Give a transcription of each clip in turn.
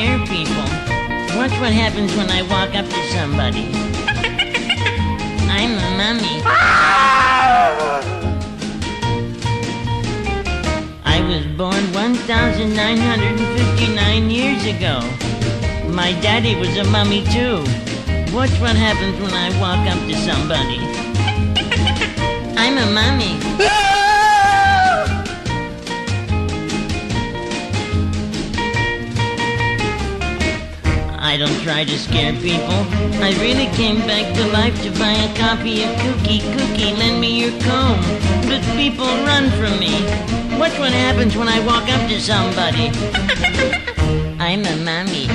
scare people. Watch what happens when I walk up to somebody. I'm a mummy. I was born 1,959 years ago. My daddy was a mummy too. Watch what happens when I walk up to somebody. I'm a mummy. I don't try to scare people. I really came back to life to buy a copy of Cookie. Cookie, lend me your comb. But people run from me. Watch what happens when I walk up to somebody. I'm a mummy.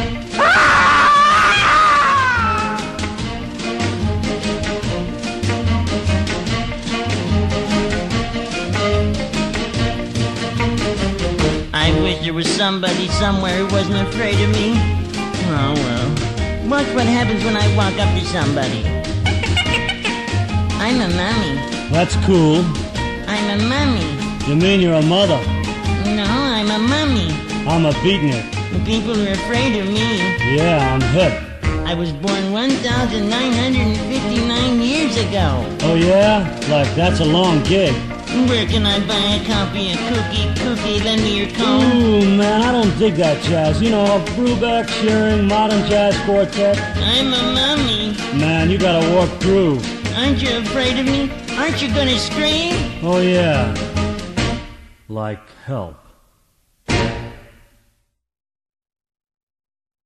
I wish there was somebody somewhere who wasn't afraid of me. Oh well. Watch what happens when I walk up to somebody. I'm a mummy. That's cool. I'm a mummy. You mean you're a mother? No, I'm a mummy. I'm a beatnik. The people are afraid of me. Yeah, I'm hip. I was born 1,959 years ago. Oh yeah? Like that's a long gig. Where can I buy a copy of Cookie? Cookie, lend me your comb. Ooh, man, I don't dig that jazz. You know, Brubeck, Shearing, Modern Jazz Quartet. I'm a mummy. Man, you gotta walk through. Aren't you afraid of me? Aren't you gonna scream? Oh yeah. Like hell.